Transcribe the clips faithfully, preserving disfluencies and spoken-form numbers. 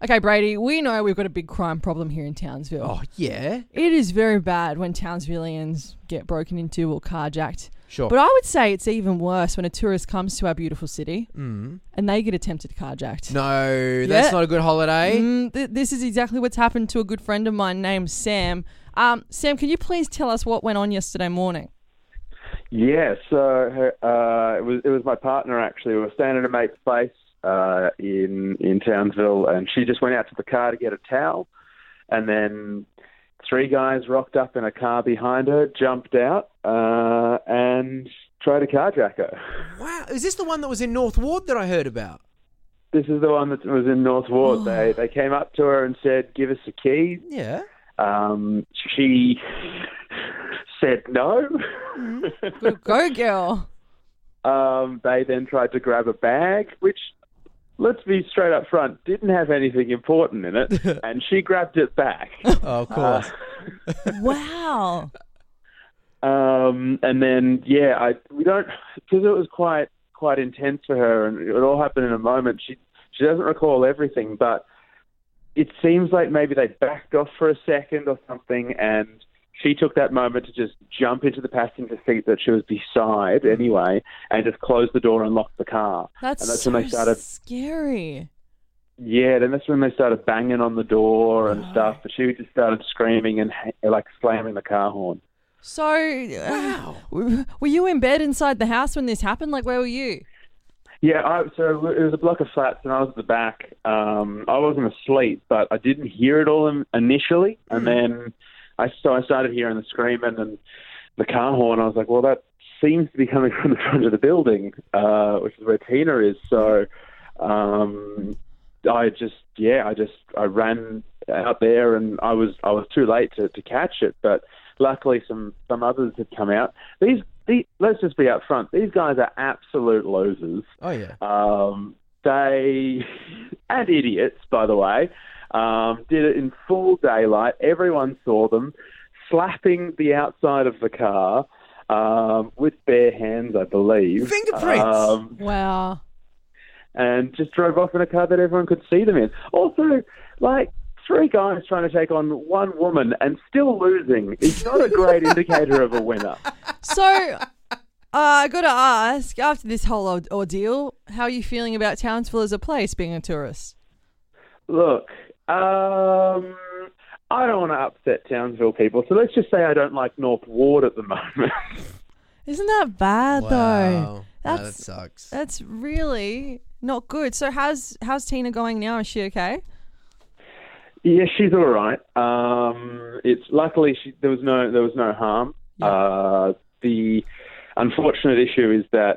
Okay, Brady, we know we've got a big crime problem here in Townsville. Oh, yeah? It is very bad when Townsvillians get broken into or carjacked. Sure. But I would say it's even worse when a tourist comes to our beautiful city Mm. and they get attempted carjacked. No, that's Yeah. not a good holiday. Mm, th- this is exactly what's happened to a good friend of mine named Sam. Um, Sam, can you please tell us what went on yesterday morning? Yeah, so her, uh, it was it was my partner actually. We were staying at a mate's place uh, in in Townsville, and she just went out to the car to get a towel, and then three guys rocked up in a car behind her, jumped out, uh, and tried to carjack her. Wow. Is this the one that was in North Ward that I heard about? This is the one that was in North Ward. Oh. They they came up to her and said, "Give us the keys." Yeah. Um, she said no. Good go, girl. Um, they then tried to grab a bag, which, let's be straight up front, didn't have anything important in it, and she grabbed it back. Oh, of course. Wow. Um, and then, yeah, I we don't because it was quite quite intense for her, and it all happened in a moment. She she doesn't recall everything, but it seems like maybe they backed off for a second or something, and she took that moment to just jump into the passenger seat that she was beside anyway, and just close the door and lock the car. That's, and that's so when they started. scary. Yeah, then that's when they started banging on the door and Oh. stuff. But she just started screaming and like slamming the car horn. So, wow. Uh, were you in bed inside the house when this happened? Like, where were you? Yeah, I, so it was a block of flats, and I was at the back. Um, I wasn't asleep, but I didn't hear it all in, initially, and then I so I started hearing the screaming and the car horn. I was like, well, that seems to be coming from the front of the building, uh, which is where Tina is. So um, I just, yeah, I just I ran out there, and I was I was too late to, to catch it, but luckily some some others had come out. These. The, let's just be up front. These guys are absolute losers. Oh, yeah. Um, they, and idiots, by the way, um, did it in full daylight. Everyone saw them slapping the outside of the car um, with bare hands, I believe. Fingerprints. Um, Wow. and just drove off in a car that everyone could see them in. Also, like, three guys trying to take on one woman and still losing is not a great indicator of a winner. So, uh, I got to ask, after this whole ord- ordeal, how are you feeling about Townsville as a place, being a tourist? Look, um, I don't want to upset Townsville people, so let's just say I don't like North Ward at the moment. Isn't that bad, though? Wow. No, That's that sucks. That's really not good. So, how's how's Tina going now? Is she okay? Yeah, she's all right. Um, it's luckily she, there was no there was no harm. Yeah. Uh, the unfortunate issue is that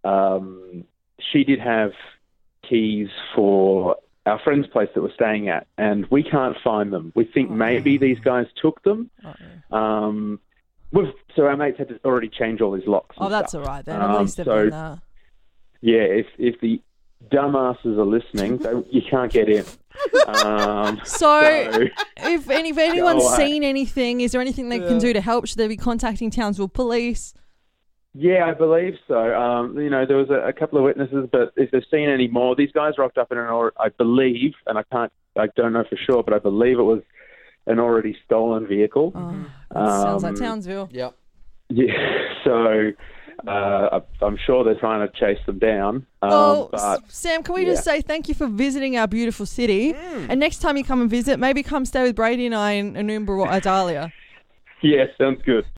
um, she did have keys for our friend's place that we're staying at, and we can't find them. We think Oh. maybe these guys took them. Uh-oh. Um, we've, so our mates had to already change all his locks. and Oh, that's stuff. all right then. Um, At least they've so- done that. Yeah, if if the dumbasses are listening, they, you can't get in. Um, So, so if any if anyone's away. seen anything, is there anything they can Yeah. do to help? Should they be contacting Townsville Police? yeah, I believe so. Um, you know, there was a, a couple of witnesses, but if they've seen any more, these guys rocked up in an, or- I believe, and I can't, I don't know for sure, but I believe it was an already stolen vehicle. Oh, that sounds like Um, Townsville. Yep. Yeah, so uh, I- I'm sure they're trying to chase them down. Um, Well, but S- Sam, can we just yeah. say thank you for visiting our beautiful city? Mm. And next time you come and visit, maybe come stay with Brady and I in Anumba or Adalia. yeah, sounds good.